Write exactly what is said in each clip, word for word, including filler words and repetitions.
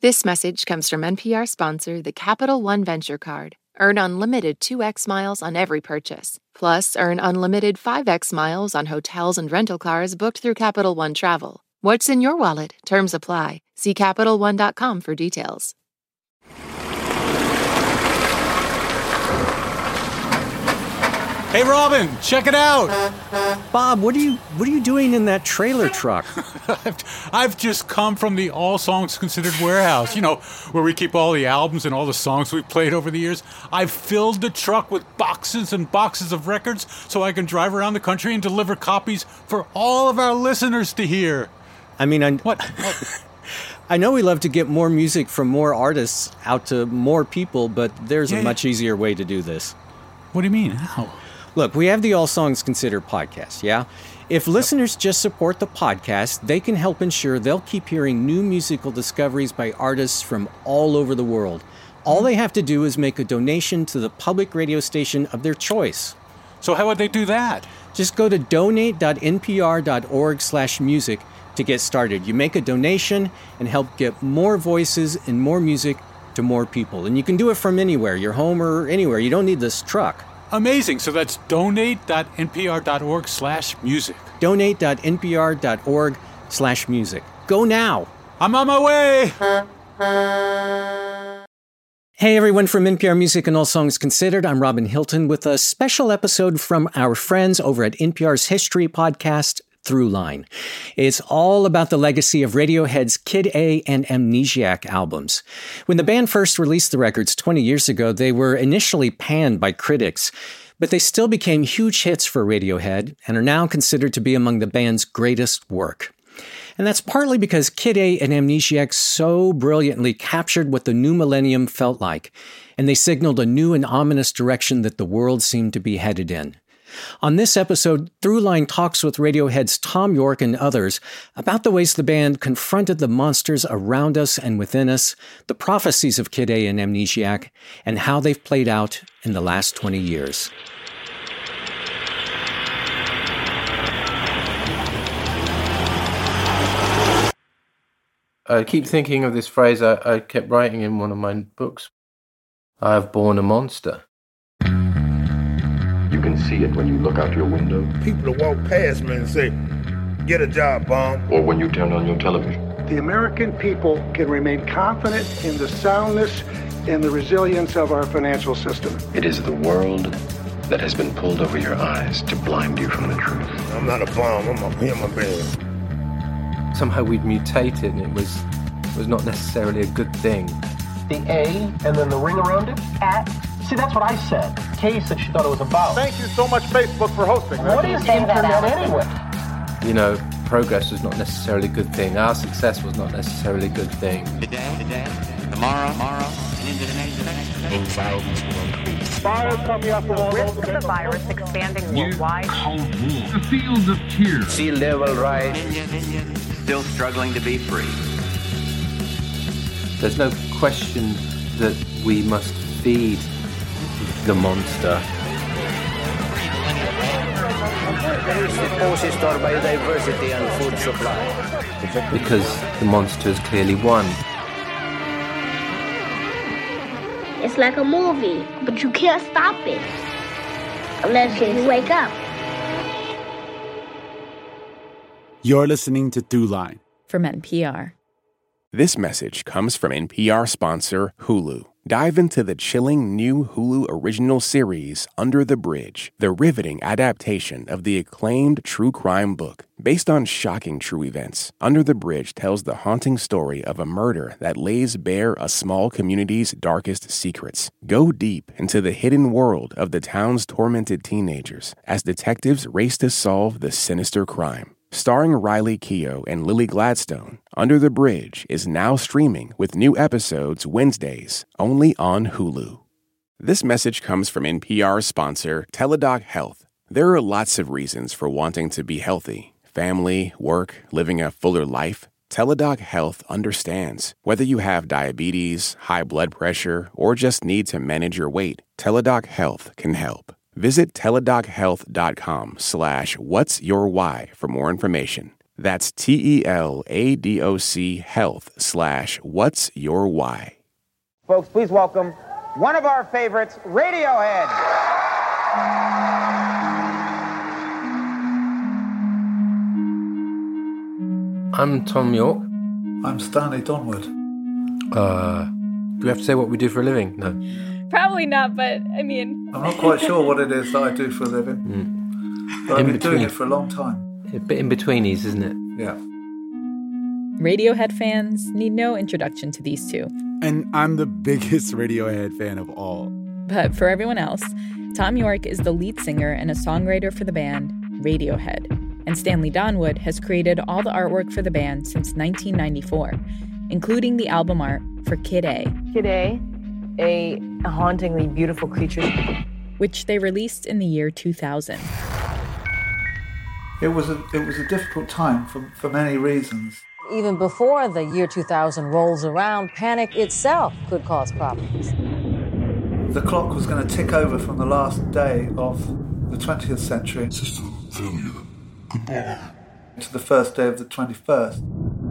This message comes from N P R sponsor, the Capital One Venture Card. Earn unlimited two x miles on every purchase. Plus, earn unlimited five x miles on hotels and rental cars booked through Capital One Travel. What's in your wallet? Terms apply. See Capital One dot com for details. Hey, Robin, check it out. Bob, what are you what are you doing in that trailer truck? I've, I've just come from the All Songs Considered warehouse, you know, where we keep all the albums and all the songs we've played over the years. I've filled the truck with boxes and boxes of records so I can drive around the country and deliver copies for all of our listeners to hear. I mean, I, what? what? I know we love to get more music from more artists out to more people, but there's yeah, a much easier way to do this. What do you mean? How? Look, we have the All Songs Considered podcast, yeah? If yep. listeners just support the podcast, they can help ensure they'll keep hearing new musical discoveries by artists from all over the world. All they have to do is make a donation to the public radio station of their choice. So how would they do that? Just go to donate dot n p r dot org slash music to get started. You make a donation and help get more voices and more music to more people. And you can do it from anywhere, your home or anywhere. You don't need this truck. Amazing. So that's donate dot n p r dot org slash music. donate dot n p r dot org slash music. Go now. I'm on my way. Hey, everyone from N P R Music and All Songs Considered. I'm Robin Hilton with a special episode from our friends over at N P R's history podcast, Throughline. It's all about the legacy of Radiohead's Kid A and Amnesiac albums. When the band first released the records twenty years ago, they were initially panned by critics, but they still became huge hits for Radiohead and are now considered to be among the band's greatest work. And that's partly because Kid A and Amnesiac so brilliantly captured what the new millennium felt like, and they signaled a new and ominous direction that the world seemed to be headed in. On this episode, Throughline talks with Radiohead's Thom Yorke and others about the ways the band confronted the monsters around us and within us, the prophecies of Kid A and Amnesiac, and how they've played out in the last twenty years. I keep thinking of this phrase I, I kept writing in one of my books. I have born a monster. You can see it when you look out your window. People will walk past me and say, "Get a job, bum." Or when you turn on your television. The American people can remain confident in the soundness and the resilience of our financial system. It is the world that has been pulled over your eyes to blind you from the truth. I'm not a bum, I'm a human being. Somehow we'd mutated and it was, it was not necessarily a good thing. The A and then the ring around it? At? See, that's what I said. Kay said she thought it was about. Thank you so much, Facebook, for hosting this. What is internet anyway? You know, progress was not necessarily a good thing. Our success was not necessarily a good thing. Today, today, tomorrow, tomorrow, and into the next day. Anxieties will increase. Virus coming up the risk of the virus expanding worldwide. The field of tears. Sea level rise. Still struggling to be free. There's no question that we must feed the monster. Possessed our biodiversity and food supply. Because the monster has clearly won. It's like a movie, but you can't stop it unless you wake up. You're listening to Throughline from N P R. This message comes from N P R sponsor Hulu. Dive into the chilling new Hulu original series, Under the Bridge, the riveting adaptation of the acclaimed true crime book. Based on shocking true events, Under the Bridge tells the haunting story of a murder that lays bare a small community's darkest secrets. Go deep into the hidden world of the town's tormented teenagers as detectives race to solve the sinister crime. Starring Riley Keough and Lily Gladstone, Under the Bridge is now streaming with new episodes Wednesdays, only on Hulu. This message comes from N P R sponsor Teladoc Health. There are lots of reasons for wanting to be healthy. Family, work, living a fuller life. Teladoc Health understands. Whether you have diabetes, high blood pressure, or just need to manage your weight, Teladoc Health can help. Visit teladochealth.com slash what's your why for more information. That's T-E-L-A-D-O-C health slash what's your why. Folks, please welcome one of our favorites, Radiohead. I'm Tom York. I'm Stanley Donwood. Uh, do we have to say what we do for a living? No. Probably not, but I mean... I'm not quite sure what it is that I do for a living. Mm. But I've been doing it for a long time. A bit in betweenies, isn't it? Yeah. Radiohead fans need no introduction to these two. And I'm the biggest Radiohead fan of all. But for everyone else, Tom York is the lead singer and a songwriter for the band Radiohead. And Stanley Donwood has created all the artwork for the band since nineteen ninety-four, including the album art for Kid A. Kid A, a hauntingly beautiful creature, which they released in the year two thousand. It was a it was a difficult time for, for many reasons. Even before the year two thousand rolls around, panic itself could cause problems. The clock was going to tick over from the last day of the twentieth century to the first day of the twenty-first.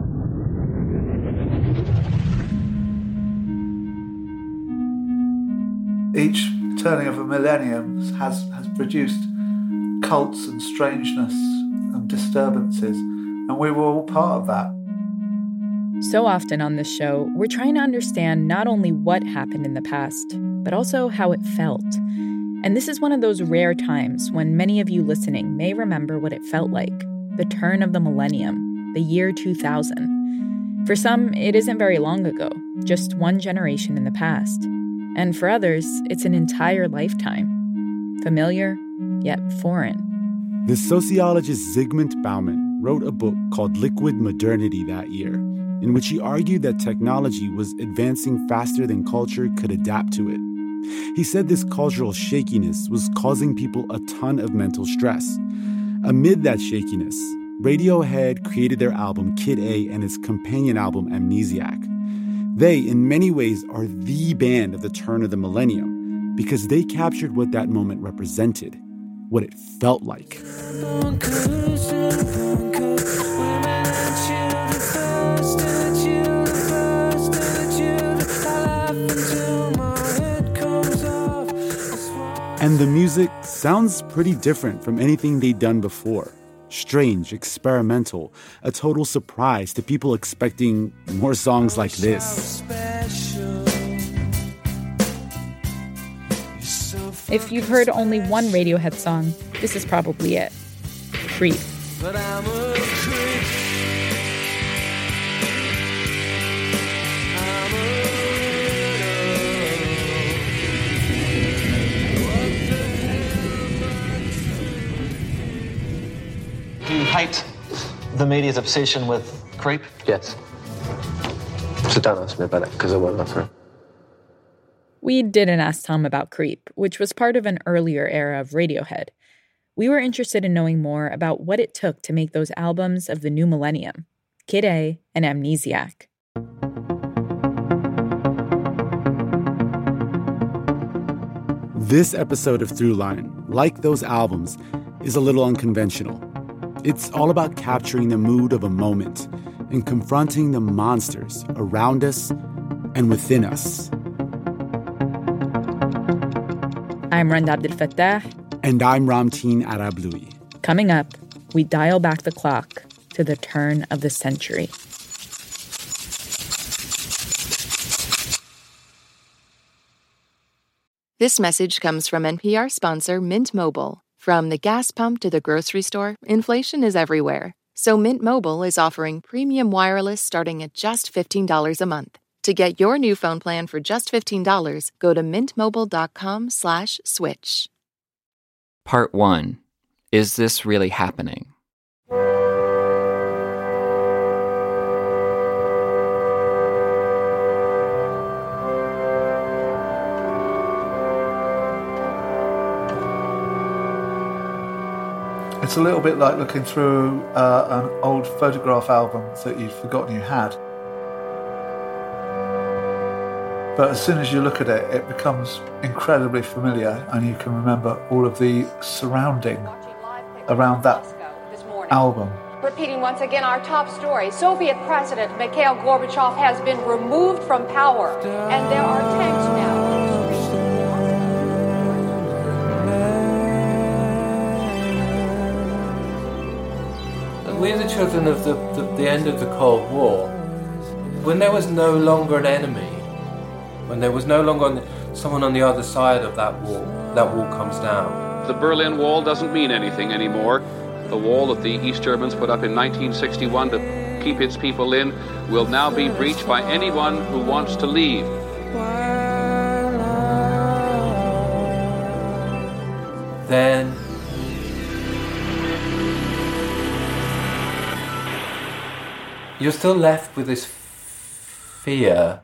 Each turning of a millennium has, has produced cults and strangeness and disturbances, and we were all part of that. So often on this show, we're trying to understand not only what happened in the past, but also how it felt. And this is one of those rare times when many of you listening may remember what it felt like, the turn of the millennium, the year two thousand. For some, it isn't very long ago, just one generation in the past. And for others, it's an entire lifetime. Familiar, yet foreign. The sociologist Zygmunt Bauman wrote a book called Liquid Modernity that year, in which he argued that technology was advancing faster than culture could adapt to it. He said this cultural shakiness was causing people a ton of mental stress. Amid that shakiness, Radiohead created their album Kid A and its companion album Amnesiac. They, in many ways, are the band of the turn of the millennium because they captured what that moment represented, what it felt like. And the music sounds pretty different from anything they'd done before. Strange, experimental, a total surprise to people expecting more songs like this. If you've heard only one Radiohead song, this is probably it. Creep. But I'm a creep. I'm a Do you hate the media's obsession with creep? Yes. So don't ask me about it, because I won't answer it. We didn't ask Tom about Creep, which was part of an earlier era of Radiohead. We were interested in knowing more about what it took to make those albums of the new millennium, Kid A and Amnesiac. This episode of Throughline, like those albums, is a little unconventional. It's all about capturing the mood of a moment and confronting the monsters around us and within us. I'm Randa Abdel Fattah. And I'm Ramteen Arablouei. Coming up, we dial back the clock to the turn of the century. This message comes from N P R sponsor Mint Mobile. From the gas pump to the grocery store, inflation is everywhere. So Mint Mobile is offering premium wireless starting at just fifteen dollars a month. To get your new phone plan for just fifteen dollars, go to mintmobile.com slash switch. Part one. Is this really happening? It's a little bit like looking through uh, an old photograph album that you'd forgotten you had. But as soon as you look at it, it becomes incredibly familiar, and you can remember all of the surrounding around that album. But repeating once again our top story. Soviet President Mikhail Gorbachev has been removed from power, and there are tanks now. We're the children of the, the, the end of the Cold War. When there was no longer an enemy, when there was no longer on the, someone on the other side of that wall, that wall comes down. The Berlin Wall doesn't mean anything anymore. The wall that the East Germans put up in nineteen sixty-one to keep its people in will now be breached by anyone who wants to leave. Then you're still left with this fear.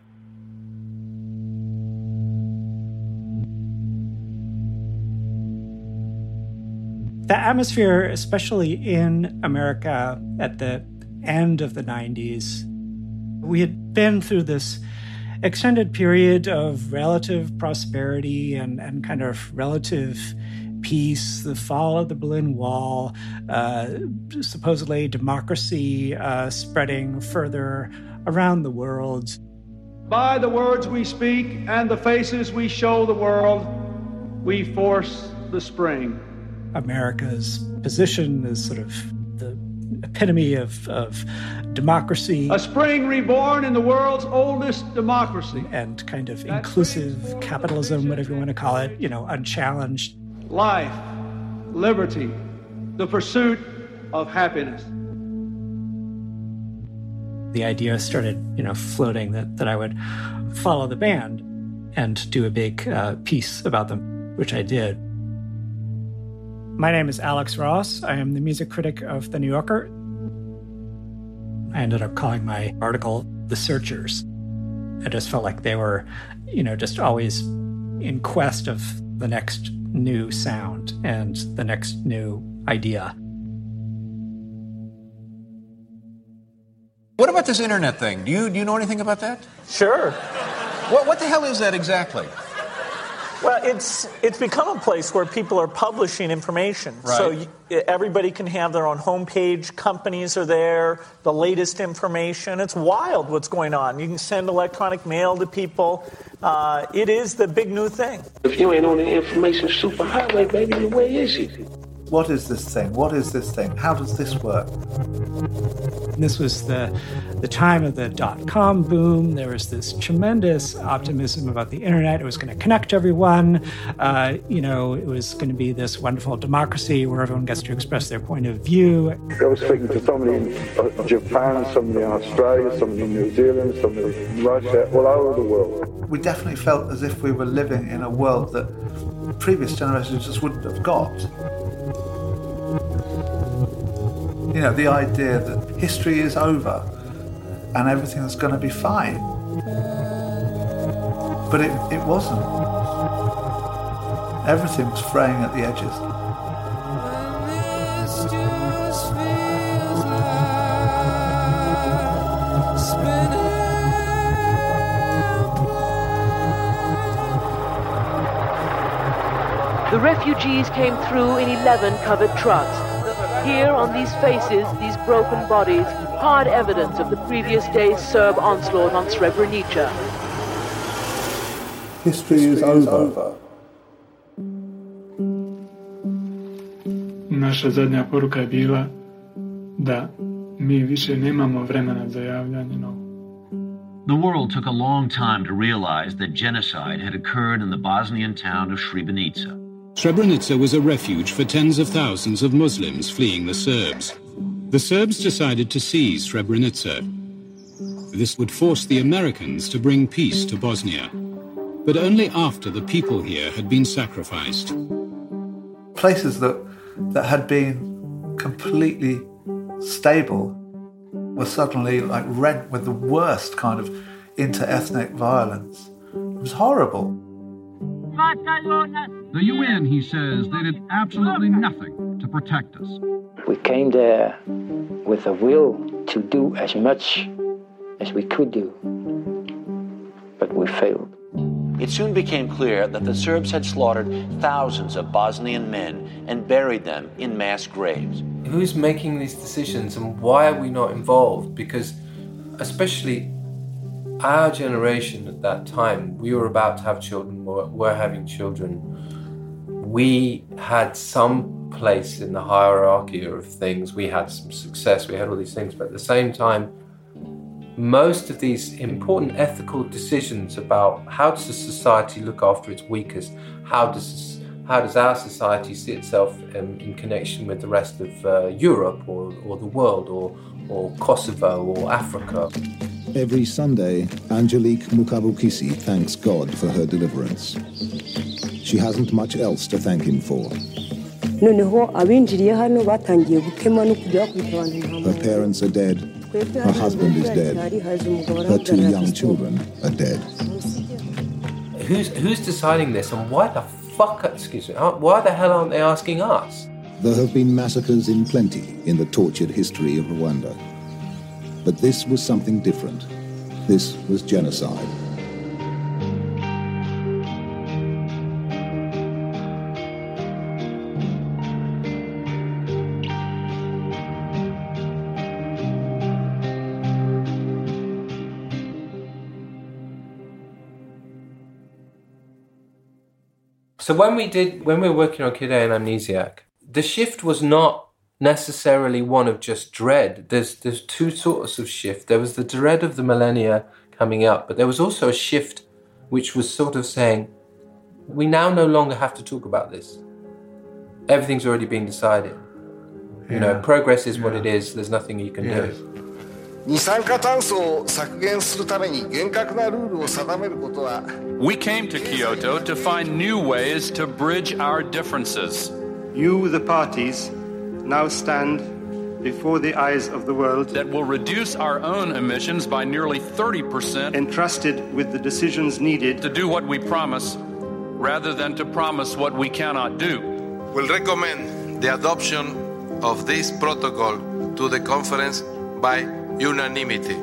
The atmosphere, especially in America at the end of the nineties, we had been through this extended period of relative prosperity and, and kind of relative peace, the fall of the Berlin Wall, uh, supposedly democracy uh, spreading further around the world. By the words we speak and the faces we show the world, we force the spring. America's position is sort of the epitome of, of democracy. A spring reborn in the world's oldest democracy. And kind of inclusive capitalism, whatever you want to call it, you know, unchallenged. Life, liberty, the pursuit of happiness. The idea started, you know, floating that, that I would follow the band and do a big uh, piece about them, which I did. My name is Alex Ross. I am the music critic of The New Yorker. I ended up calling my article The Searchers. I just felt like they were, you know, just always in quest of the next new sound and the next new idea. What about this internet thing? Do you do you know anything about that? Sure. What what the hell is that exactly? Well, it's it's become a place where people are publishing information. Right. So you, everybody can have their own homepage. Companies are there, the latest information. It's wild what's going on. You can send electronic mail to people. Uh, it is the big new thing. If you ain't on the information superhighway, baby, where is he? What is this thing? What is this thing? How does this work? This was the the time of the dot-com boom. There was this tremendous optimism about the internet. It was going to connect everyone. Uh, you know, it was going to be this wonderful democracy where everyone gets to express their point of view. I was speaking to somebody in Japan, somebody in Australia, somebody in New Zealand, somebody in Russia, all over the world. We definitely felt as if we were living in a world that previous generations just wouldn't have got. You know, the idea that history is over and everything's going to be fine. But it, it wasn't. Everything was fraying at the edges. The refugees came through in eleven covered trucks. Here on these faces, these broken bodies, hard evidence of the previous day's Serb onslaught on Srebrenica. History is over. Naša zadnja poruka je bila da mi više nemamo vremena za javljanje novo. The world took a long time to realize that genocide had occurred in the Bosnian town of Srebrenica. Srebrenica was a refuge for tens of thousands of Muslims fleeing the Serbs. The Serbs decided to seize Srebrenica. This would force the Americans to bring peace to Bosnia, but only after the people here had been sacrificed. Places that, that had been completely stable were suddenly like rent with the worst kind of inter-ethnic violence. It was horrible. The U N, he says, they did absolutely nothing to protect us. We came there with a will to do as much as we could do, but we failed. It soon became clear that the Serbs had slaughtered thousands of Bosnian men and buried them in mass graves. who's making these decisions and why are we not involved? Because especially our generation at that time, we were about to have children, we're, we're having children. We had some place in the hierarchy of things. We had some success, we had all these things, but at the same time, most of these important ethical decisions about how does a society look after its weakest, how does how does our society see itself in, in connection with the rest of uh, Europe or, or the world or, or Kosovo or Africa. Every Sunday, Angelique Mukabukisi thanks God for her deliverance. She hasn't much else to thank him for. Her parents are dead, her husband is dead, her two young children are dead. Who's, who's deciding this, and why the fuck, excuse me, why the hell aren't they asking us? There have been massacres in plenty in the tortured history of Rwanda. But this was something different. This was genocide. So when we did, when we were working on Kid A and Amnesiac, the shift was not necessarily one of just dread. There's there's two sorts of shift. There was the dread of the millennia coming up, but there was also a shift which was sort of saying, we now no longer have to talk about this. Everything's already been decided. Yeah. You know, progress is yeah. what it is. There's nothing you can yeah. do. 二酸化炭素を削減するために厳格なルールを定めることは We came to Kyoto to find new ways to bridge our differences. You, the parties, now stand before the eyes of the world that will reduce our own emissions by nearly thirty percent, entrusted with the decisions needed to do what we promise rather than to promise what we cannot do. We'll recommend the adoption of this protocol to the conference by unanimity.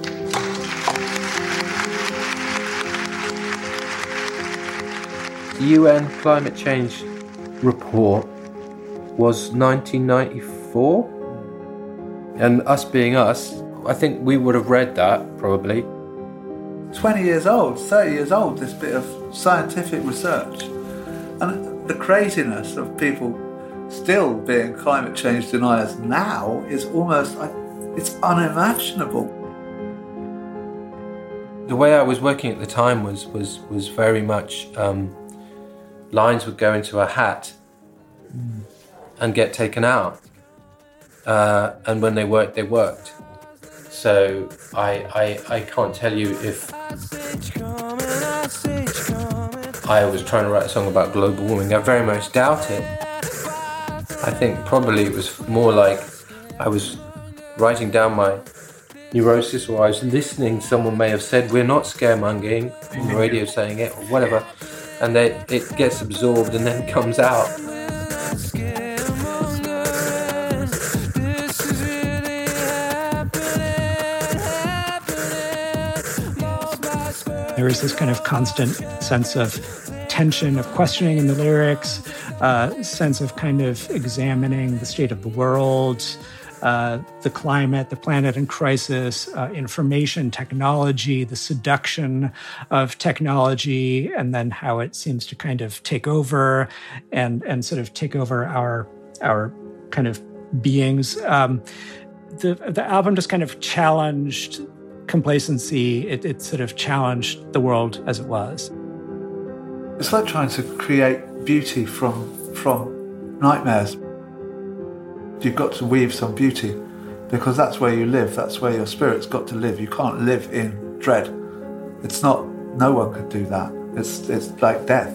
The U N climate change report was nineteen ninety-four, and us being us, I think we would have read that probably. twenty years old, thirty years old, this bit of scientific research, and the craziness of people still being climate change deniers now is almost, it's unimaginable. The way I was working at the time was was was very much um, lines would go into a hat mm. and get taken out, uh, and when they worked, they worked. So I, I I can't tell you if I was trying to write a song about global warming. I very much doubt it. I think probably it was more like I was writing down my neurosis, or I was listening. Someone may have said, we're not scaremongering, on the radio saying it, or whatever, and then it gets absorbed and then comes out. There was this kind of constant sense of tension, of questioning in the lyrics, uh, sense of kind of examining the state of the world, uh, the climate, the planet in crisis, uh, information technology, the seduction of technology, and then how it seems to kind of take over and and sort of take over our our kind of beings. Um, the the album just kind of challenged complacency. It, it sort of challenged the world as it was. It's like trying to create beauty from from nightmares. You've got to weave some beauty, because that's where you live, that's where your spirit's got to live. You can't live in dread. It's not, no one could do that. It's it's like death.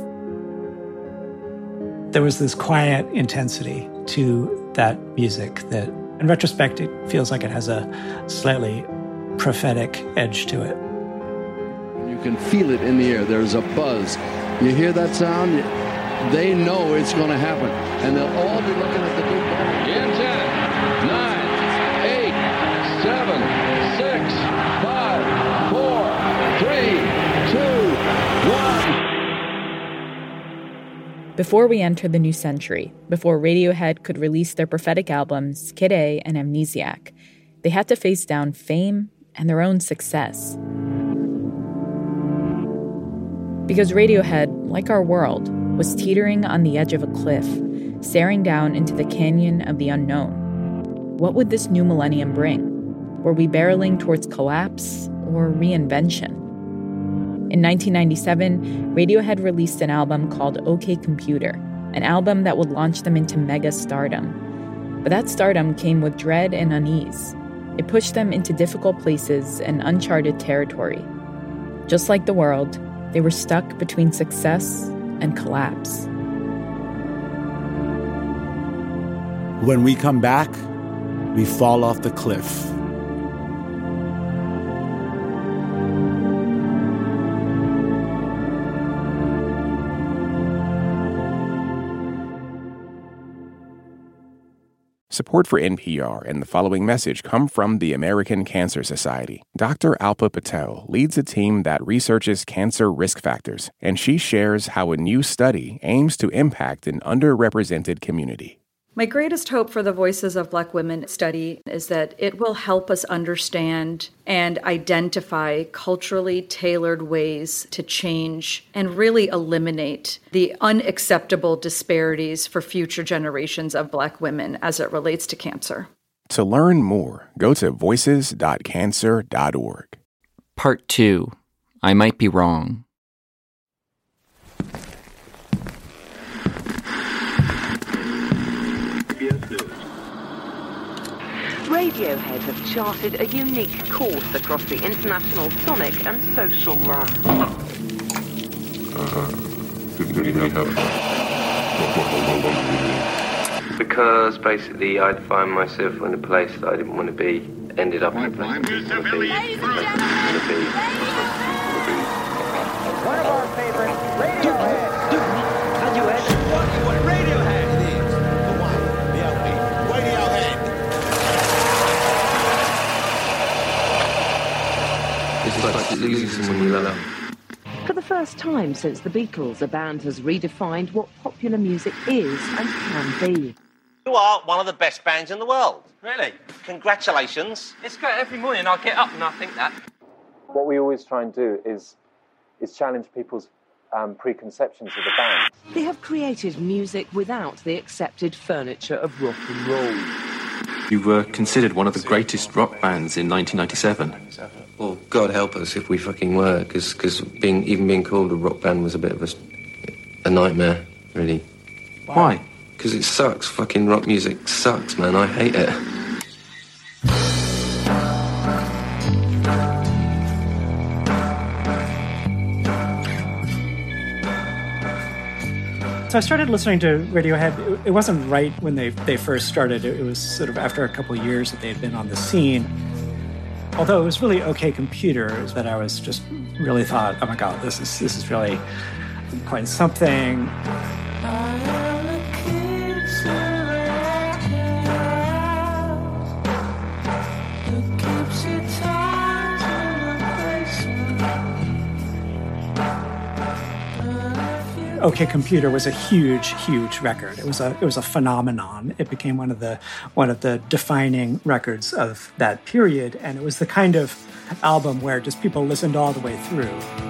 There was this quiet intensity to that music that, in retrospect, it feels like it has a slightly prophetic edge to it. You can feel it in the air. There's a buzz. You hear that sound? They know it's going to happen. And they'll all be looking at the big ball. In ten, nine, eight, seven, six, five, four, three, two, one. Before we entered the new century, before Radiohead could release their prophetic albums, Kid A and Amnesiac, they had to face down fame and their own success. Because Radiohead, like our world, was teetering on the edge of a cliff, staring down into the canyon of the unknown. What would this new millennium bring? Were we barreling towards collapse or reinvention? In nineteen ninety-seven, Radiohead released an album called OK Computer, an album that would launch them into mega stardom. But that stardom came with dread and unease. It pushed them into difficult places and uncharted territory. Just like the world, they were stuck between success and collapse. When we come back, we fall off the cliff. Support for N P R and the following message come from the American Cancer Society. Doctor Alpa Patel leads a team that researches cancer risk factors, and she shares how a new study aims to impact an underrepresented community. My greatest hope for the Voices of Black Women study is that it will help us understand and identify culturally tailored ways to change and really eliminate the unacceptable disparities for future generations of Black women as it relates to cancer. To learn more, go to voices dot cancer dot org. Part two. I might be wrong. Radiohead have charted a unique course across the international sonic and social line. Because basically I'd find myself in a place that I didn't want to be, ended up in a place I didn't want to be. One of our favorites, Radiohead. Radiohead. What, what Radiohead? It is the one, the only Radiohead. It's like losing someone you love. For the first time since the Beatles, a band has redefined what popular music is and can be. You are one of the best bands in the world. Really? Congratulations. It's great. Every morning I get up and I think that. What we always try and do is is challenge people's um, preconceptions of the band. They have created music without the accepted furniture of rock and roll. You were considered one of the greatest rock bands in nineteen ninety-seven. Well, God help us if we fucking were, because being even being called a rock band was a bit of a, a nightmare, really. Why? Because it sucks. Fucking rock music sucks, man. I hate it. So I started listening to Radiohead. It wasn't right when they, they first started. It was sort of after a couple of years that they had been on the scene. Although it was really OK Computer that I was just really thought, oh my God, this is this is really quite something. OK Computer was a huge, huge record. It was a it was a phenomenon. It became one of the one of the defining records of that period, and it was the kind of album where just people listened all the way through.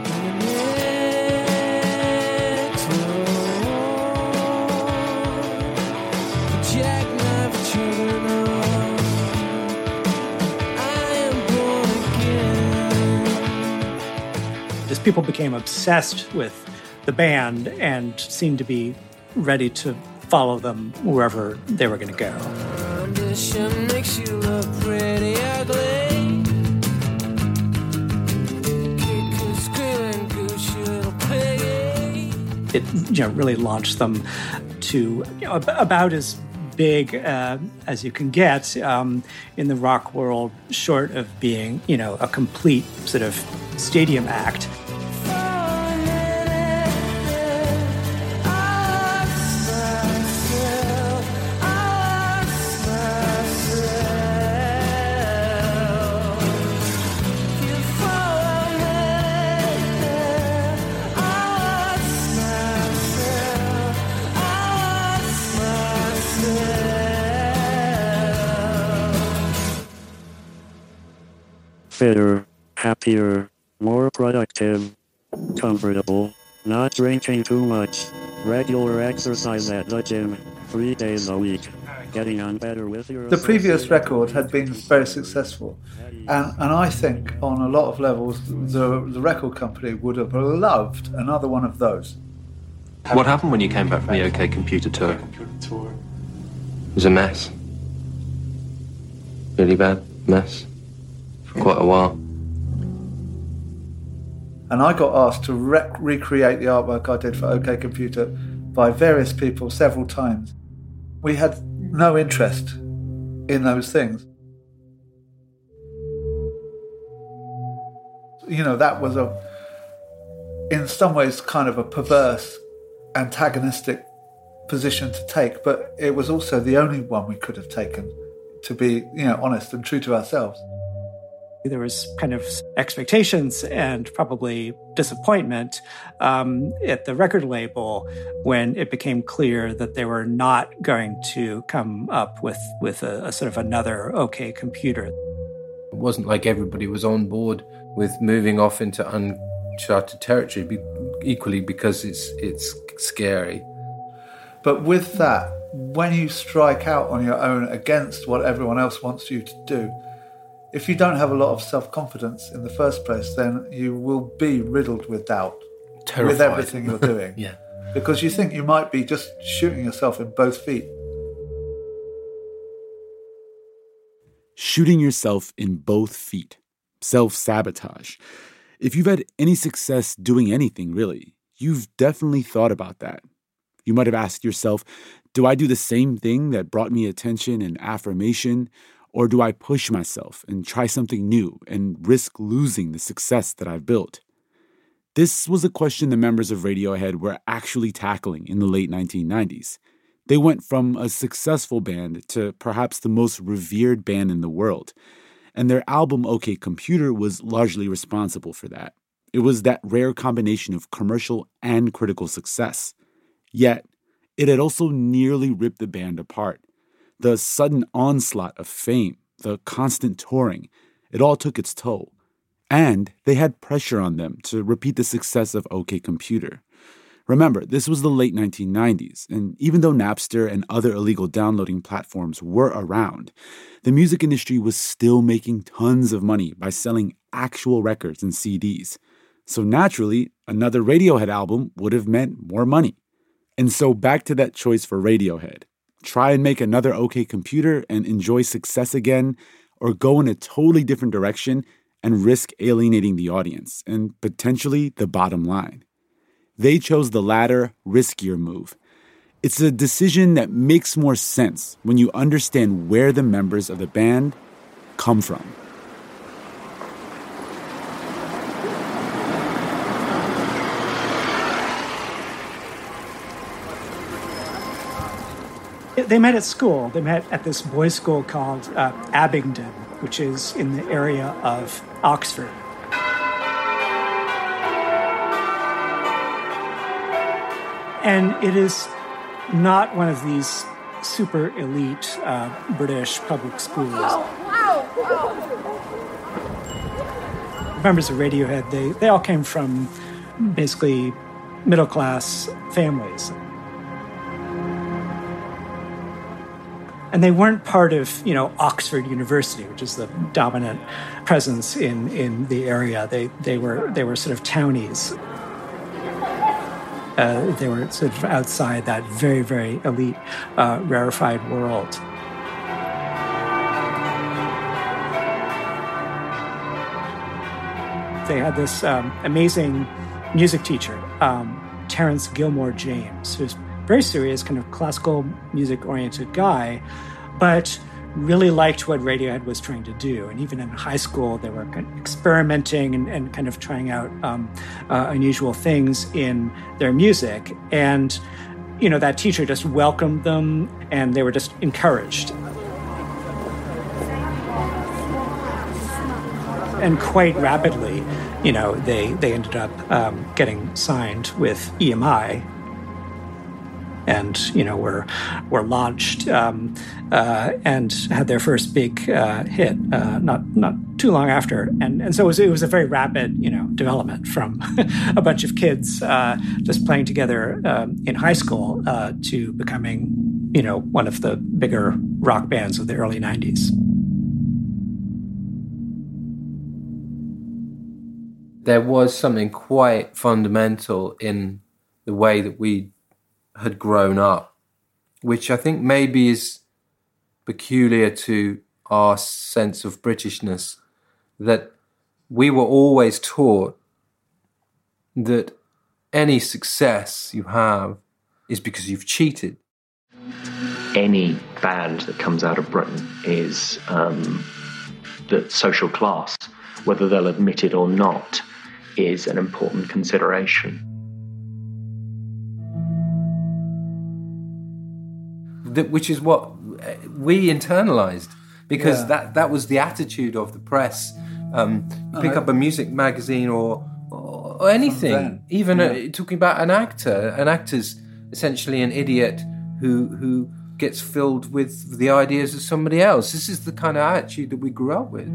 Just people became obsessed with the band and seemed to be ready to follow them wherever they were going to go. Makes you look pretty ugly. It, you know, really launched them to, you know, about as big uh, as you can get um, in the rock world, short of being, you know, a complete sort of stadium act. fitter, happier, more productive, comfortable, not drinking too much, regular exercise at the gym, three days a week, getting on better with your... The previous record had been very successful, and, and I think on a lot of levels the, the record company would have loved another one of those. What happened when you came back from the OK Computer tour? It was a mess. Really bad mess. For quite a while. And I got asked to rec- recreate the artwork I did for OK Computer by various people several times. We had no interest in those things. You know, that was a, in some ways, kind of a perverse, antagonistic position to take, but it was also the only one we could have taken, to be, you know, honest and true to ourselves. There was kind of expectations and probably disappointment um, at the record label when it became clear that they were not going to come up with, with a, a sort of another OK Computer. It wasn't like everybody was on board with moving off into uncharted territory, be, equally because it's it's scary. But with that, when you strike out on your own against what everyone else wants you to do, if you don't have a lot of self-confidence in the first place, then you will be riddled with doubt. Terrified. With everything you're doing. Yeah. Because you think you might be just shooting yourself in both feet. Shooting yourself in both feet. Self-sabotage. If you've had any success doing anything, really, you've definitely thought about that. You might have asked yourself, do I do the same thing that brought me attention and affirmation? Or do I push myself and try something new and risk losing the success that I've built? This was a question the members of Radiohead were actually tackling in the late nineteen nineties. They went from a successful band to perhaps the most revered band in the world. And their album OK Computer was largely responsible for that. It was that rare combination of commercial and critical success. Yet, it had also nearly ripped the band apart. The sudden onslaught of fame, the constant touring, it all took its toll. And they had pressure on them to repeat the success of OK Computer. Remember, this was the late nineteen nineties, and even though Napster and other illegal downloading platforms were around, the music industry was still making tons of money by selling actual records and C Ds. So naturally, another Radiohead album would have meant more money. And so back to that choice for Radiohead. Try and make another OK Computer and enjoy success again, or go in a totally different direction and risk alienating the audience and potentially the bottom line. They chose the latter, riskier move. It's a decision that makes more sense when you understand where the members of the band come from. They met at school. They met at this boys' school called uh, Abingdon, which is in the area of Oxford. And it is not one of these super elite uh, British public schools. Members of Radiohead, they, they all came from basically middle-class families. And they weren't part of, you know, Oxford University, which is the dominant presence in, in the area. They they were they were sort of townies. Uh, they were sort of outside that very, very elite, uh, rarefied world. They had this um, amazing music teacher, um, Terence Gilmore James, who's very serious, kind of classical music-oriented guy, but really liked what Radiohead was trying to do. And even in high school, they were kind of experimenting and, and kind of trying out um, uh, unusual things in their music. And, you know, that teacher just welcomed them, and they were just encouraged. And quite rapidly, you know, they, they ended up um, getting signed with E M I, and, you know, were were launched um, uh, and had their first big uh, hit, uh, not not too long after. And and so it was, it was a very rapid, you know, development from a bunch of kids uh, just playing together um, in high school uh, to becoming, you know, one of the bigger rock bands of the early nineties. There was something quite fundamental in the way that we had grown up, which I think maybe is peculiar to our sense of Britishness, that we were always taught that any success you have is because you've cheated. Any band that comes out of Britain is um, the social class, whether they'll admit it or not, is an important consideration. That, which is what we internalized, because Yeah. that, that was the attitude of the press. Um, you pick Uh-huh. up a music magazine or, or, or anything, then, even yeah. uh, talking about an actor. An actor's essentially an idiot who who gets filled with the ideas of somebody else. This is the kind of attitude that we grew up with.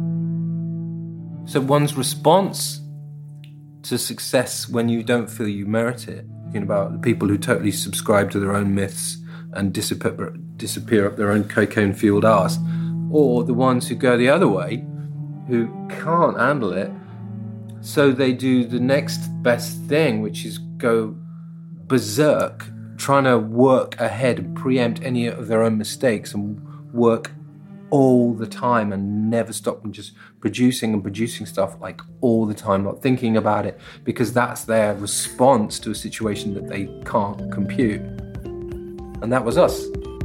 So one's response to success when you don't feel you merit it, thinking about the people who totally subscribe to their own myths and disappear, disappear up their own cocaine-fueled arse, or the ones who go the other way, who can't handle it, so they do the next best thing, which is go berserk, trying to work ahead and preempt any of their own mistakes and work all the time and never stop and just producing and producing stuff like all the time, not thinking about it, because that's their response to a situation that they can't compute. And that was us.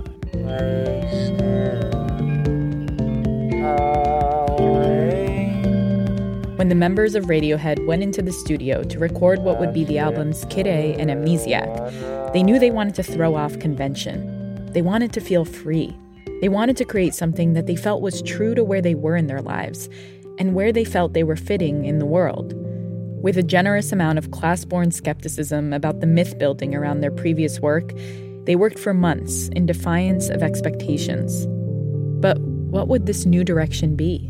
When the members of Radiohead went into the studio to record what would be the albums Kid A and Amnesiac, they knew they wanted to throw off convention. They wanted to feel free. They wanted to create something that they felt was true to where they were in their lives and where they felt they were fitting in the world. With a generous amount of class-born skepticism about the myth-building around their previous work, they worked for months in defiance of expectations. But what would this new direction be?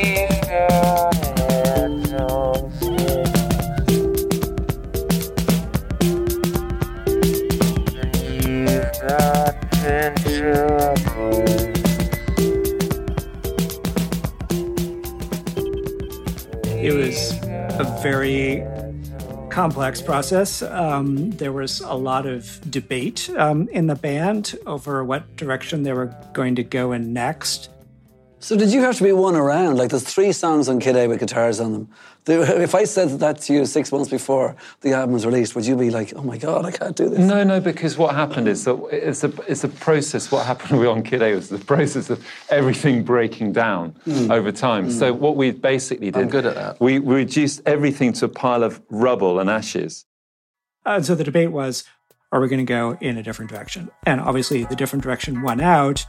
It was a very complex process. Um, there was a lot of debate um, in the band over what direction they were going to go in next. So did you have to be one around? Like, there's three songs on Kid A with guitars on them. If I said that to you six months before the album was released, would you be like, oh my God, I can't do this? No, no, because what happened is that it's a, it's a process. What happened on Kid A was the process of everything breaking down mm. over time. Mm. So what we basically did... I'm good at that. We, we reduced everything to a pile of rubble and ashes. And so the debate was, are we going to go in a different direction? And obviously the different direction won out.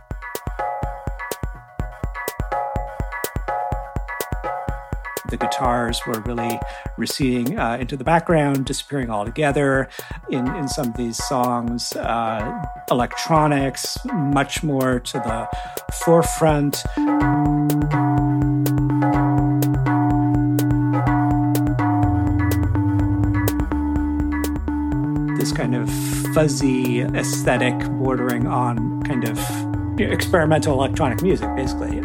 The guitars were really receding uh, into the background, disappearing altogether. In, in some of these songs, uh, electronics much more to the forefront. This kind of fuzzy aesthetic bordering on kind of you know, experimental electronic music, basically.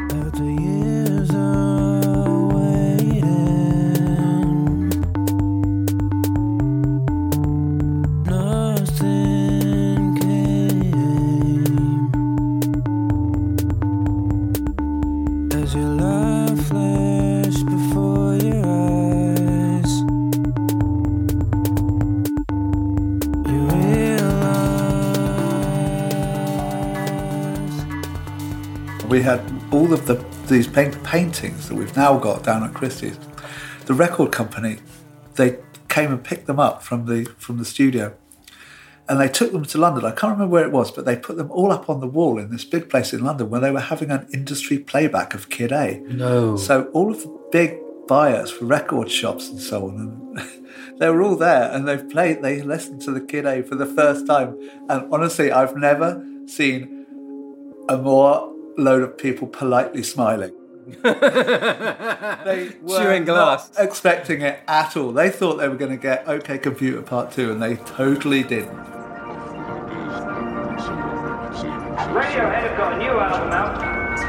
We had all of the these paint, paintings that we've now got down at Christie's. The record company, they came and picked them up from the from the studio, and they took them to London. I can't remember where it was, but they put them all up on the wall in this big place in London where they were having an industry playback of Kid A. No. So all of the big buyers for record shops and so on, and they were all there, and they've played. They listened to the Kid A for the first time, and honestly, I've never seen a more load of people politely smiling. They were Chewing glass. not expecting it at all. They thought they were going to get OK Computer Part two, and they totally didn't. Radiohead have got a new album out.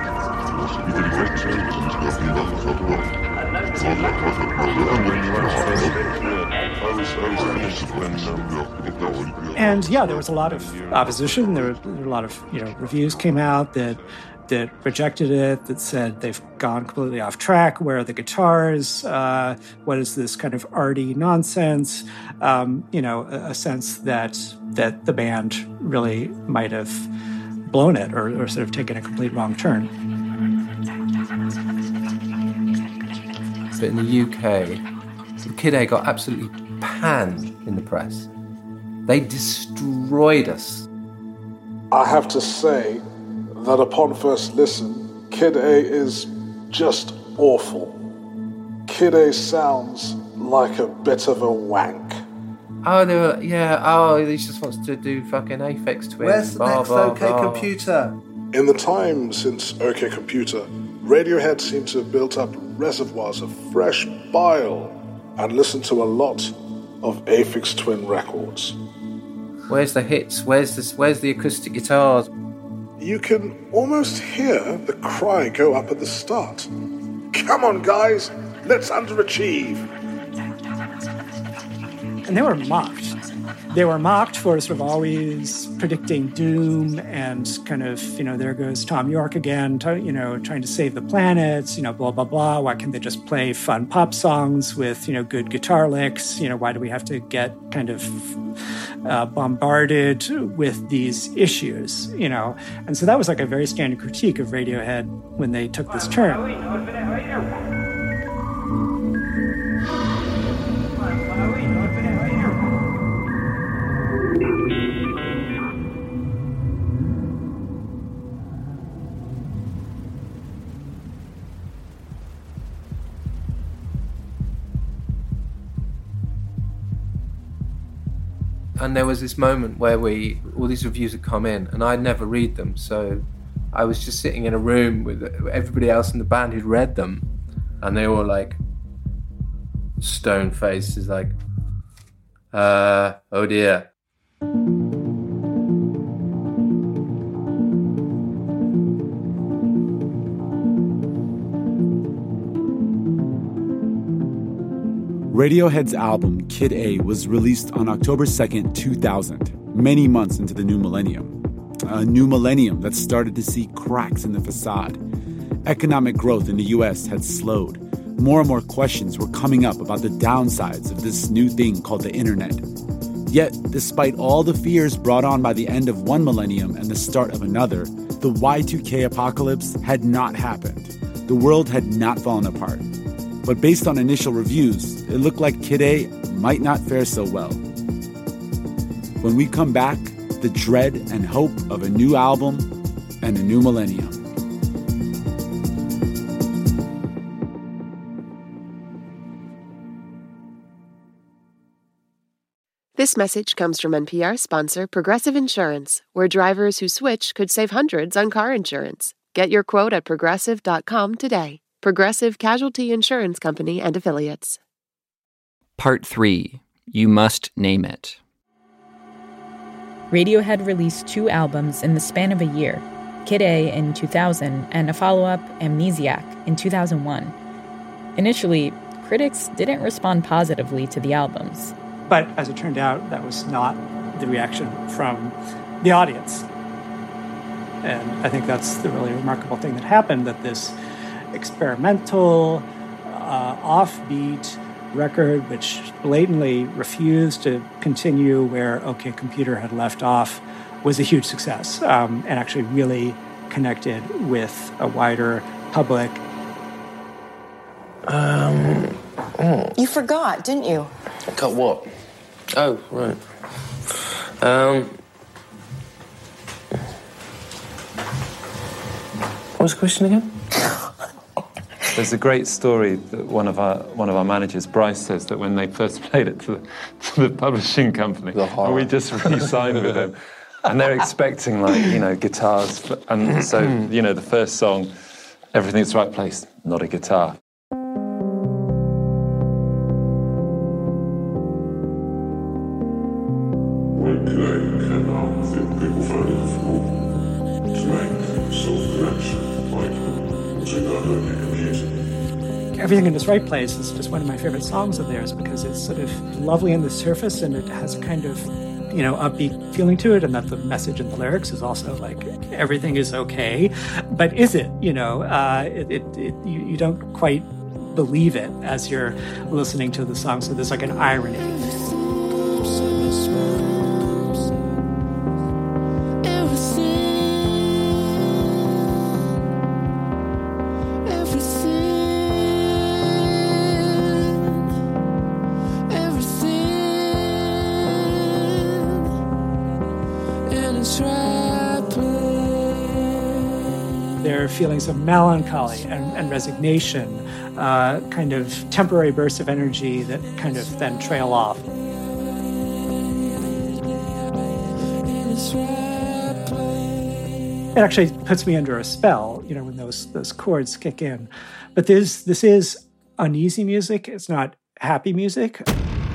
And yeah, there was a lot of opposition. There were, there were a lot of, you know, reviews came out that that rejected it, that said they've gone completely off track. Where are the guitars? Uh, what is this kind of arty nonsense? Um, you know, a, a sense that that the band really might have blown it or, or sort of taken a complete wrong turn. But in the U K, Kid A got absolutely panned in the press. They destroyed us. I have to say that upon first listen, Kid A is just awful. Kid A sounds like a bit of a wank. Oh, they were, yeah, oh, he just wants to do fucking Aphex Twin. Where's the blah, next blah, OK blah. Computer? In the time since OK Computer, Radiohead seem to have built up reservoirs of fresh bile and listened to a lot of Aphex Twin records. Where's the hits? Where's this? Where's the acoustic guitars? You can almost hear the cry go up at the start. Come on, guys, let's underachieve. And they were mocked. They were mocked for sort of always predicting doom and kind of, you know, there goes Tom York again, to, you know, trying to save the planet, you know, blah, blah, blah. Why can't they just play fun pop songs with, you know, good guitar licks? You know, why do we have to get kind of uh, bombarded with these issues, you know? And so that was like a very standard critique of Radiohead when they took this turn. And there was this moment where we, all these reviews had come in, and I'd never read them, so I was just sitting in a room with everybody else in the band who'd read them, and they were like, stone faces, like, uh, oh dear. Radiohead's album, Kid A, was released on October second, two thousand, many months into the new millennium. A new millennium that started to see cracks in the facade. Economic growth in the U S had slowed. More and more questions were coming up about the downsides of this new thing called the internet. Yet, despite all the fears brought on by the end of one millennium and the start of another, the Y two K apocalypse had not happened. The world had not fallen apart. But based on initial reviews, it looked like Kid A might not fare so well. When we come back, the dread and hope of a new album and a new millennium. This message comes from N P R sponsor Progressive Insurance, where drivers who switch could save hundreds on car insurance. Get your quote at progressive dot com today. Progressive Casualty Insurance Company and Affiliates. Part three. You Must Name It. Radiohead released two albums in the span of a year, Kid A in two thousand and a follow-up, Amnesiac, in two thousand one. Initially, critics didn't respond positively to the albums. But as it turned out, that was not the reaction from the audience. And I think that's the really remarkable thing that happened, that this experimental, uh, offbeat record, which blatantly refused to continue where OK Computer had left off, was a huge success, um, and actually really connected with a wider public. Um, oh. You forgot, didn't you? Got what? Oh, right. Um, what was the question again? There's a great story that one of our one of our managers, Bryce, says that when they first played it to the, to the publishing company, and we just re-signed with them, and they're expecting, like, you know, guitars, and so, you know, the first song, Everything's the right place, not a guitar. When Kid A came out with it, people found it difficult to make self-connection, like, music I don't make music. Everything in its Right Place is just one of my favorite songs of theirs because it's sort of lovely on the surface and it has a kind of, you know, upbeat feeling to it, and that the message in the lyrics is also like, everything is okay. But is it? You know, uh, it, it, it you, you don't quite believe it as you're listening to the song, so there's like an irony. Their feelings of melancholy and, and resignation, uh, kind of temporary bursts of energy that kind of then trail off. It actually puts me under a spell, you know, when those those chords kick in. But this this is uneasy music. It's not happy music.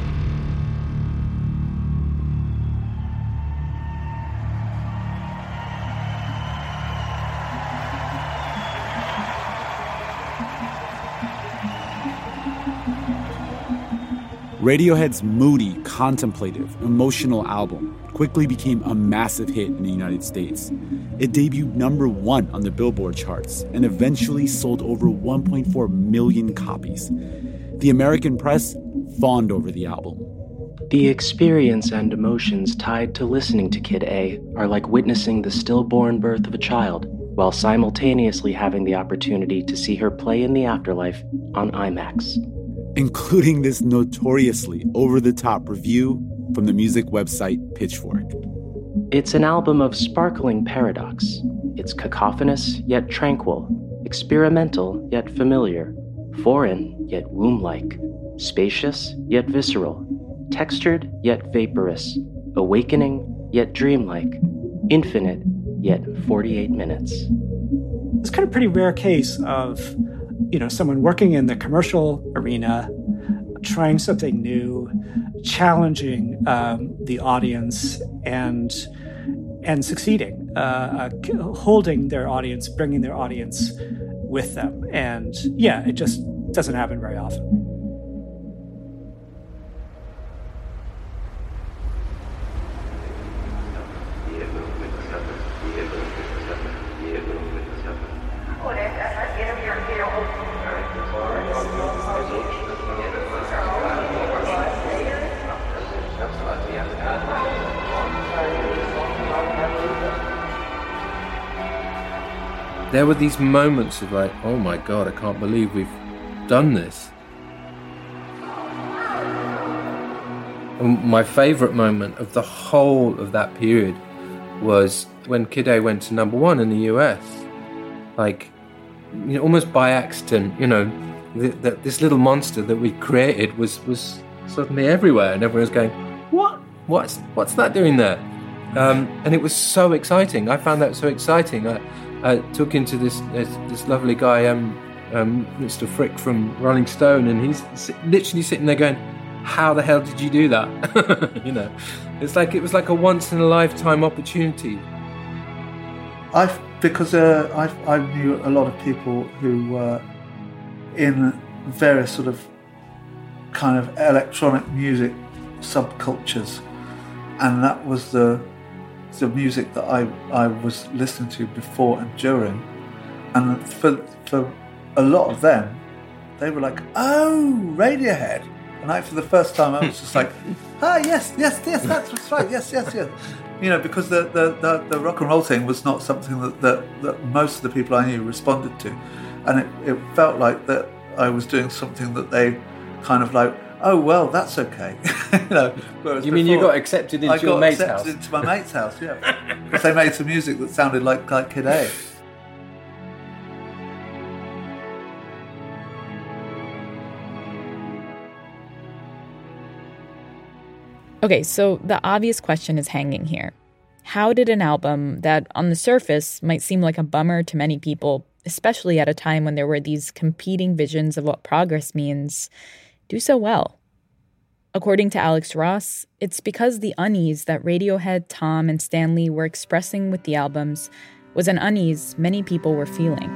Radiohead's moody, contemplative, emotional album quickly became a massive hit in the United States. It debuted number one on the Billboard charts and eventually sold over one point four million copies. The American press fawned over the album. The experience and emotions tied to listening to Kid A are like witnessing the stillborn birth of a child, while simultaneously having the opportunity to see her play in the afterlife on IMAX. Including this notoriously over-the-top review from the music website Pitchfork. It's an album of sparkling paradox. It's cacophonous yet tranquil, experimental yet familiar, foreign yet womb-like, spacious yet visceral, textured yet vaporous, awakening yet dreamlike, infinite yet forty-eight minutes. It's kind of a pretty rare case of, you know, someone working in the commercial arena, trying something new, challenging um, the audience, and and succeeding, uh, uh, holding their audience, bringing their audience with them. And yeah, it just doesn't happen very often. There were these moments of like, oh my God, I can't believe we've done this. And my favourite moment of the whole of that period was when Kid A went to number one in the U S. Like, you know, almost by accident, you know, th- th- this little monster that we created was was suddenly everywhere, and everyone was going, what? What's what's that doing there? Um, and it was so exciting. I found that so exciting. I, I took into this this, this lovely guy, um, um, Mister Frick from Rolling Stone, and he's literally sitting there going, "How the hell did you do that?" You know, it's like it was like a once in a lifetime opportunity. I because uh, I I knew a lot of people who were in various sort of kind of electronic music subcultures, and that was the the music that I, I was listening to before and during. And for for a lot of them, they were like, oh, Radiohead. And I, for the first time, I was just like, ah, yes, yes, yes, that's right, yes, yes, yes. You know, because the, the, the, the rock and roll thing was not something that, that, that most of the people I knew responded to. And it, it felt like that I was doing something that they kind of like, oh, well, that's okay. You know, you mean you got accepted into I your got mate's accepted house? into my mate's house, yeah. Because they made some music that sounded like, like Kid A. Okay, so the obvious question is hanging here. How did an album that, on the surface, might seem like a bummer to many people especially at a time when there were these competing visions of what progress means, do so well? According to Alex Ross, it's because the unease that Radiohead, Tom, and Stanley were expressing with the albums was an unease many people were feeling.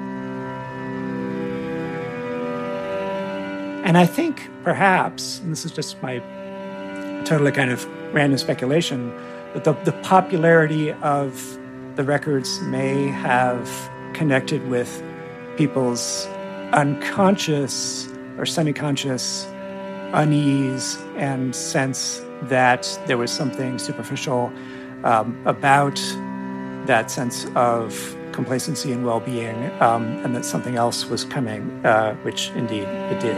And I think perhaps, and this is just my totally kind of random speculation, that the, the popularity of the records may have connected with people's unconscious or semi-conscious unease and sense that there was something superficial um, about that sense of complacency and well-being, um, and that something else was coming, uh, which indeed it did.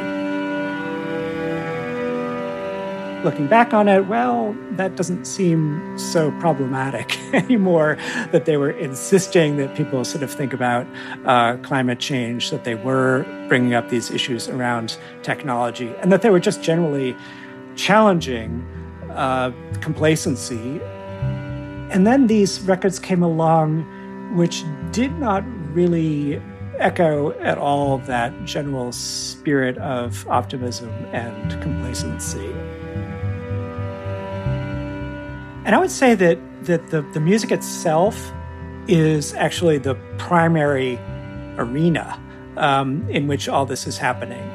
Looking back on it, well, that doesn't seem so problematic anymore, that they were insisting that people sort of think about uh, climate change, that they were bringing up these issues around technology, and that they were just generally challenging uh, complacency. And then these records came along which did not really echo at all that general spirit of optimism and complacency. And I would say that that the, the music itself is actually the primary arena um, in which all this is happening.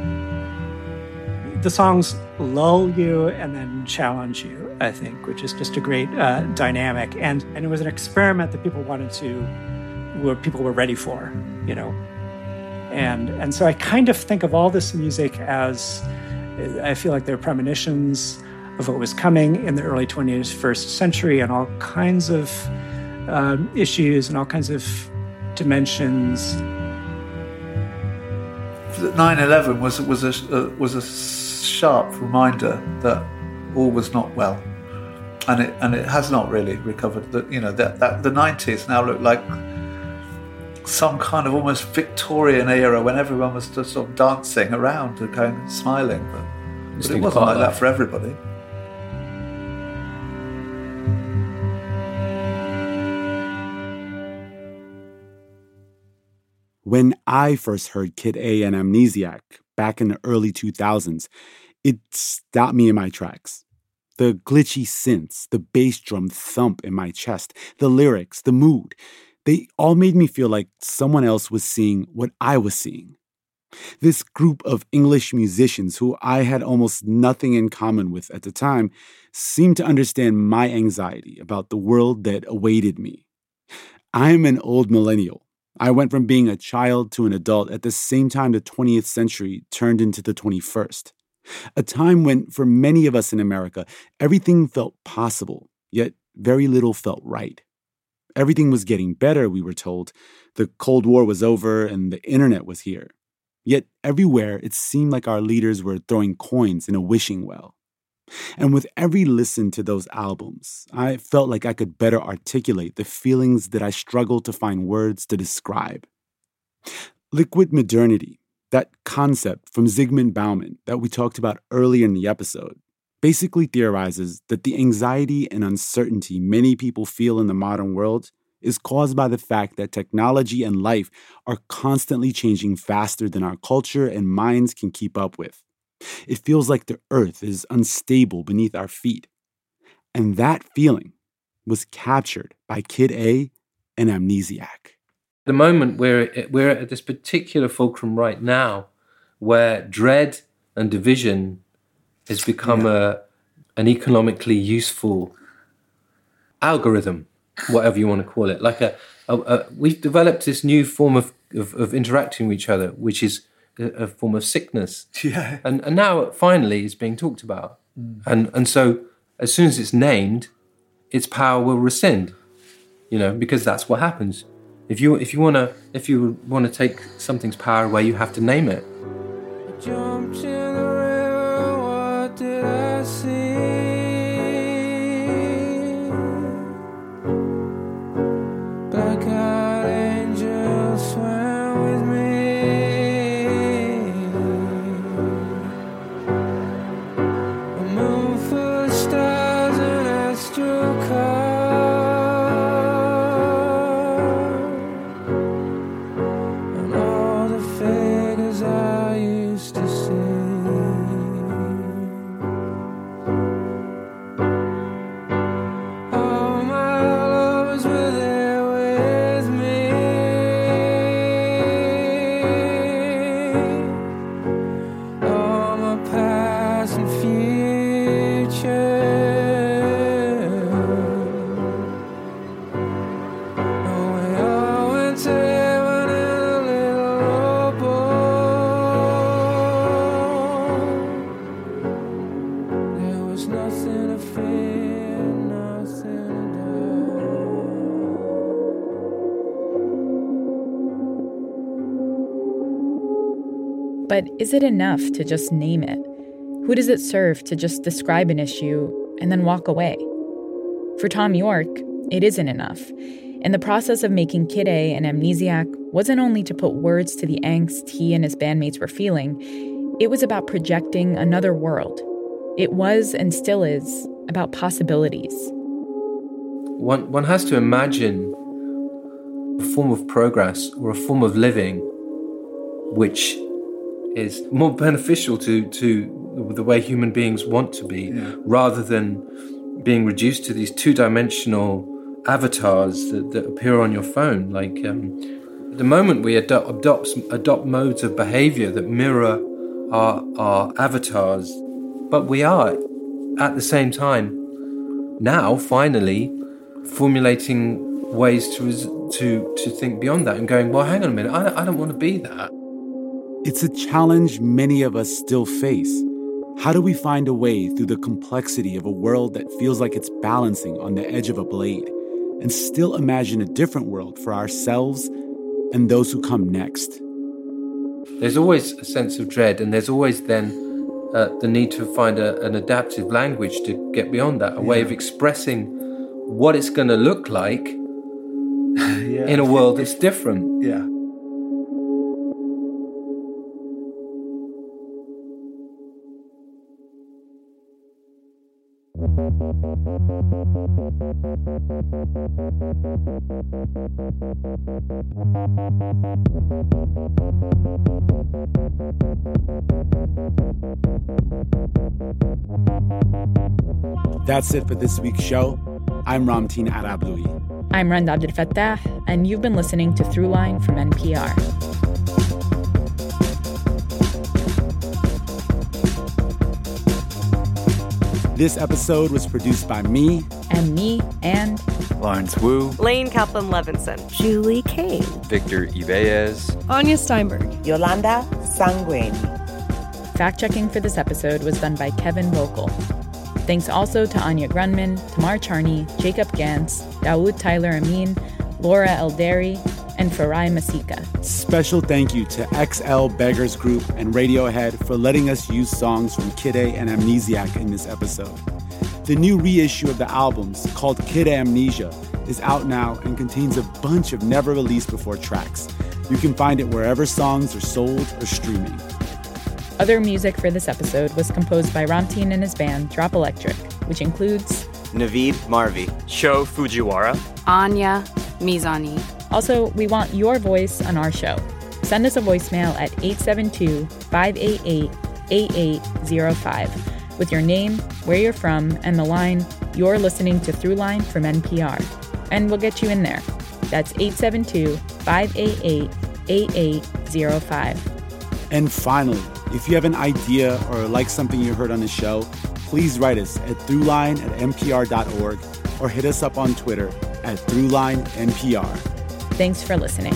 The songs lull you and then challenge you, I think, which is just a great uh, dynamic. And and it was an experiment that people wanted to, where people were ready for, you know. And and so I kind of think of all this music as, I feel like they're premonitions of what was coming in the early twenty-first century, and all kinds of um, issues and all kinds of dimensions. nine eleven was was a uh, was a sharp reminder that all was not well, and it and it has not really recovered. That you know that that the nineties now look like some kind of almost Victorian era when everyone was just sort of dancing around and going smiling, but, but it wasn't like that for everybody. When I first heard Kid A and Amnesiac back in the early two thousands, it stopped me in my tracks. The glitchy synths, the bass drum thump in my chest, the lyrics, the mood, they all made me feel like someone else was seeing what I was seeing. This group of English musicians who I had almost nothing in common with at the time seemed to understand my anxiety about the world that awaited me. I'm an old millennial. I went from being a child to an adult at the same time the twentieth century turned into the twenty-first. A time when, for many of us in America, everything felt possible, yet very little felt right. Everything was getting better, we were told. The Cold War was over and the internet was here. Yet everywhere it seemed like our leaders were throwing coins in a wishing well. And with every listen to those albums, I felt like I could better articulate the feelings that I struggled to find words to describe. Liquid modernity, that concept from Zygmunt Bauman that we talked about earlier in the episode, basically theorizes that the anxiety and uncertainty many people feel in the modern world is caused by the fact that technology and life are constantly changing faster than our culture and minds can keep up with. It feels like the earth is unstable beneath our feet. And that feeling was captured by Kid A and Amnesiac. The moment we're, we're at this particular fulcrum right now where dread and division has become yeah. a an economically useful algorithm, whatever you want to call it. Like a, a, a we've developed this new form of, of, of interacting with each other, which is a, a form of sickness. Yeah. And and now finally it's being talked about. Mm. And and so as soon as it's named, its power will rescind. You know, because that's what happens. If you if you wanna if you wanna take something's power away, you have to name it. I jumped in the river, what did I see? Black-eyed angels swam with me. A moon full of stars and astral cars. nothing to fear, nothing to But is it enough to just name it? Who does it serve to just describe an issue and then walk away? For Thom Yorke, it isn't enough. And the process of making Kid A an amnesiac wasn't only to put words to the angst he and his bandmates were feeling, it was about projecting another world. It was, and still is, about possibilities. One, one has to imagine a form of progress or a form of living which is more beneficial to, to the way human beings want to be, yeah. rather than being reduced to these two-dimensional avatars that, that appear on your phone. Like, um, at the moment we adopt, adopt, adopt modes of behavior that mirror our, our avatars, but we are, at the same time, now, finally, formulating ways to, to, to think beyond that and going, well, hang on a minute, I don't, I don't want to be that. It's a challenge many of us still face. How do we find a way through the complexity of a world that feels like it's balancing on the edge of a blade and still imagine a different world for ourselves and those who come next? There's always a sense of dread, and there's always then uh, the need to find a, an adaptive language to get beyond that, a yeah. way of expressing what it's going to look like yeah. in a world that's different. Yeah. That's it for this week's show. I'm Ramtin Arablouei. I'm Randa Abdel Fattah, and you've been listening to Throughline from N P R. This episode was produced by me. And me, and... Lawrence Wu. Lane Kaplan-Levinson. Julie Kane. Victor Ibeez. Anya Steinberg. Yolanda Sangweni. Fact-checking for this episode was done by Kevin Vogel. Thanks also to Anya Grunman, Tamar Charney, Jacob Gantz, Dawood Tyler Amin, Laura Elderi, and Farai Masika. Special thank you to X L Beggars Group and Radiohead for letting us use songs from Kid A and Amnesiac in this episode. The new reissue of the albums, called Kid A Amnesia, is out now and contains a bunch of never-released-before tracks. You can find it wherever songs are sold or streaming. Other music for this episode was composed by Ramtin and his band Drop Electric, which includes Naveed Marvi, Sho Fujiwara, Anya Mizani. Also, we want your voice on our show. Send us a voicemail at eight seven two, five eight eight, eight eight zero five with your name, where you're from, and the line, "You're listening to Throughline from N P R." And we'll get you in there. That's eight seven two, five eight eight, eight eight zero five. And finally, if you have an idea or like something you heard on the show, please write us at throughline at n p r dot org or hit us up on Twitter at throughline N P R. Thanks for listening.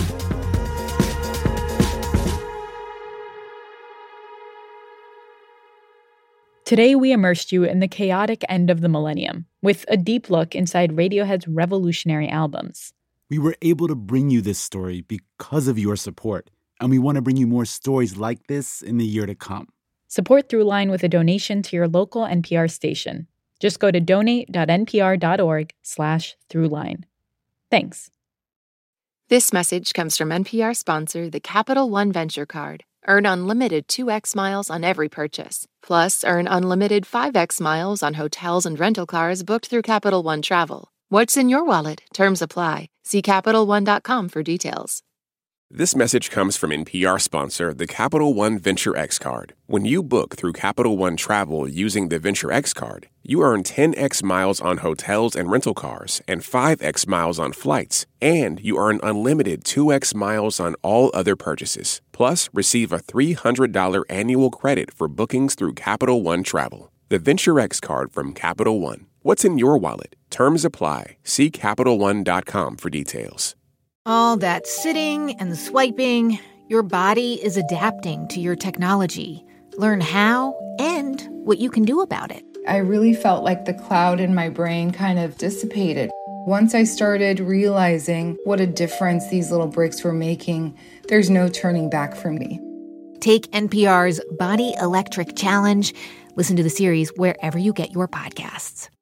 Today, we immersed you in the chaotic end of the millennium with a deep look inside Radiohead's revolutionary albums. We were able to bring you this story because of your support, and we want to bring you more stories like this in the year to come. Support Throughline with a donation to your local N P R station. Just go to donate dot n p r dot org slash throughline. Thanks. This message comes from N P R sponsor, the Capital One Venture Card. Earn unlimited two x miles on every purchase. Plus, earn unlimited five x miles on hotels and rental cars booked through Capital One Travel. What's in your wallet? Terms apply. See Capital One dot com for details. This message comes from N P R sponsor, the Capital One Venture X Card. When you book through Capital One Travel using the Venture X Card, you earn ten x miles on hotels and rental cars and five x miles on flights, and you earn unlimited two x miles on all other purchases. Plus, receive a three hundred dollars annual credit for bookings through Capital One Travel. The Venture X Card from Capital One. What's in your wallet? Terms apply. See Capital One dot com for details. All that sitting and swiping, your body is adapting to your technology. Learn how and what you can do about it. I really felt like the cloud in my brain kind of dissipated. Once I started realizing what a difference these little bricks were making, there's no turning back for me. Take N P R's Body Electric Challenge. Listen to the series wherever you get your podcasts.